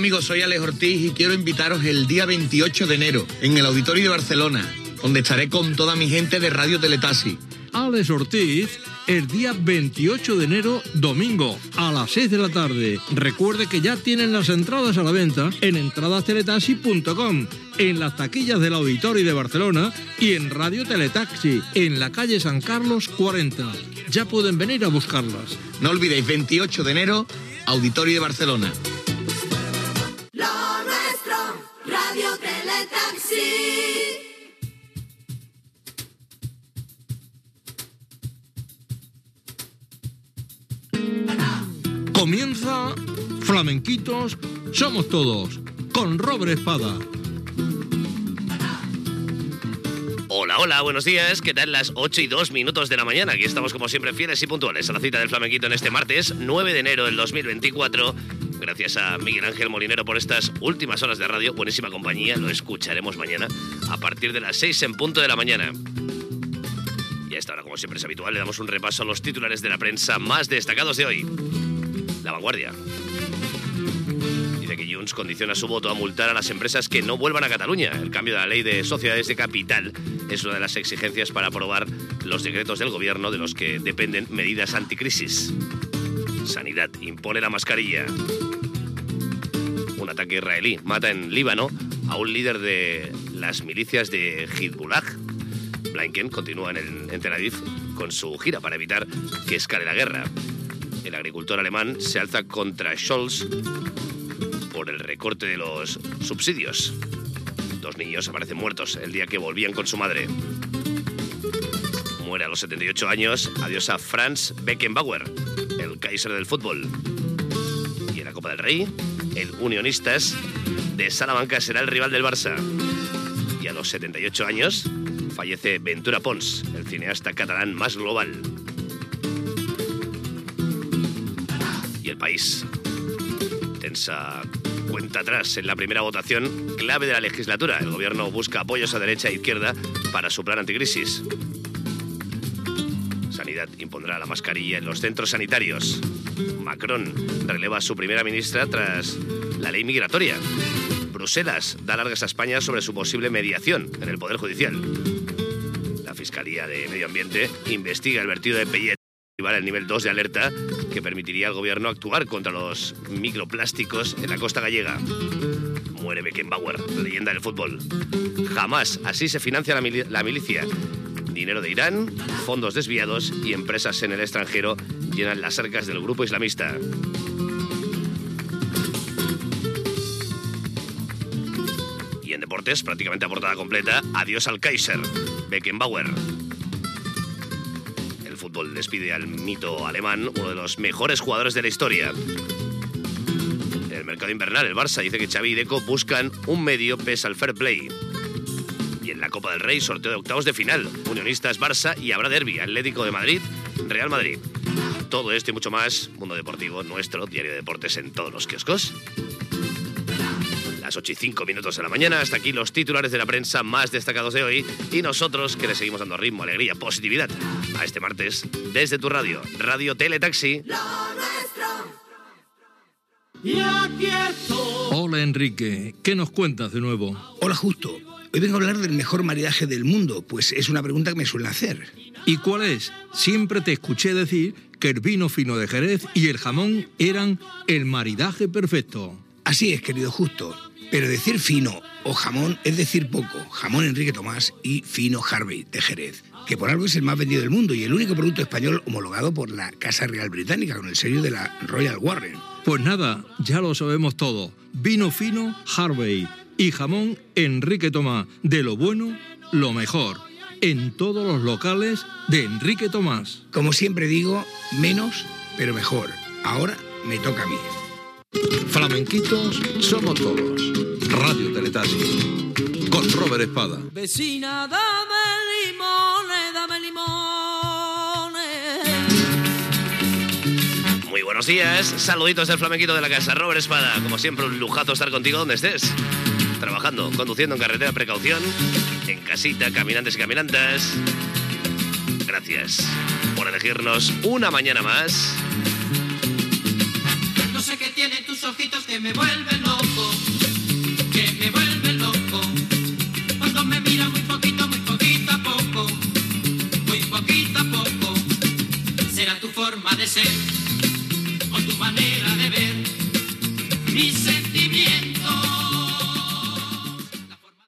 amigos, soy Alex Ortiz y quiero invitaros el día 28 de enero en el Auditorio de Barcelona, donde estaré con toda mi gente de Radio Teletaxi. Alex Ortiz, el día 28 de enero, domingo, a las 6 de la tarde. Recuerde que ya tienen las entradas a la venta en entradasteletaxi.com, en las taquillas del Auditorio de Barcelona y en Radio Teletaxi, en la calle San Carlos 40. Ya pueden venir a buscarlas. No olvidéis, 28 de enero, Auditorio de Barcelona. Lo nuestro, Radio Teletaxi. Comienza Flamenquitos Somos Todos, con Robert Espada. Hola, hola, buenos días. ¿Qué tal? Las 8:02 de la mañana. Aquí estamos como siempre fieles y puntuales a la cita del flamenquito en este martes 9 de enero del 2024. Gracias a Miguel Ángel Molinero por estas últimas horas de radio. Buenísima compañía. Lo escucharemos mañana a partir de las 6 en punto de la mañana. Y a esta hora, como siempre es habitual, le damos un repaso a los titulares de la prensa más destacados de hoy. La Vanguardia dice que Junts condiciona su voto a multar a las empresas que no vuelvan a Cataluña. El cambio de la ley de sociedades de capital es una de las exigencias para aprobar los decretos del gobierno de los que dependen medidas anticrisis. Sanidad impone la mascarilla. Un ataque israelí mata en Líbano a un líder de las milicias de Hezbollah. Blinken continúa en Tel Aviv con su gira para evitar que escale la guerra. El agricultor alemán se alza contra Scholz por el recorte de los subsidios. 2 niños aparecen muertos el día que volvían con su madre. Muere a los 78 años. Adiós a Franz Beckenbauer, el Kaiser del fútbol. Y en la Copa del Rey, el Unionistas de Salamanca será el rival del Barça. Y a los 78 años fallece Ventura Pons, el cineasta catalán más global. Y El País. Tensa cuenta atrás en la primera votación clave de la legislatura. El gobierno busca apoyos a derecha e izquierda para su plan anticrisis. Sanidad impondrá la mascarilla en los centros sanitarios. Macron releva a su primera ministra tras la ley migratoria. Bruselas da largas a España sobre su posible mediación en el Poder Judicial. La Fiscalía de Medio Ambiente investiga el vertido de pelletas al nivel 2 de alerta que permitiría al gobierno actuar contra los microplásticos en la costa gallega. Muere Beckenbauer, leyenda del fútbol. Jamás así se financia la milicia. Dinero de Irán, fondos desviados y empresas en el extranjero llenan las arcas del grupo islamista. Y en deportes, prácticamente a portada completa, adiós al Kaiser, Beckenbauer. El fútbol despide al mito alemán, uno de los mejores jugadores de la historia. En el mercado invernal, el Barça dice que Xavi y Deco buscan un medio pese al fair play. Y en la Copa del Rey, sorteo de octavos de final, Unionistas Barça y habrá derbi, Atlético de Madrid, Real Madrid. Todo esto y mucho más, Mundo Deportivo, nuestro diario de deportes en todos los kioscos. Las 8:05 de la mañana, hasta aquí los titulares de la prensa más destacados de hoy y nosotros que le seguimos dando ritmo, alegría, positividad a este martes desde tu radio, Radio Teletaxi. Lo nuestro. Y aquí estoy. Hola Enrique, ¿qué nos cuentas de nuevo? Hola Justo, hoy vengo a hablar del mejor maridaje del mundo, pues es una pregunta que me suelen hacer. ¿Y cuál es? Siempre te escuché decir que el vino fino de Jerez y el jamón eran el maridaje perfecto. Así es, querido Justo, pero decir fino o jamón es decir poco. Jamón Enrique Tomás y fino Harvey de Jerez, que por algo es el más vendido del mundo y el único producto español homologado por la Casa Real Británica con el sello de la Royal Warren. Pues nada, ya lo sabemos todo. Vino fino Harvey y jamón Enrique Tomás. De lo bueno, lo mejor. En todos los locales de Enrique Tomás. Como siempre digo, menos, pero mejor. Ahora me toca a mí. Flamenquitos somos todos. Radio Teletaxi. Con Robert Espada. Vecina, dame limones, dame limones. Muy buenos días, saluditos del flamenquito de la casa, Robert Espada. Como siempre, un lujazo estar contigo donde estés. Trabajando, conduciendo en carretera, precaución, en casita, caminantes y caminantas. Gracias por elegirnos una mañana más. No sé qué tienen tus ojitos que me vuelven loco. sé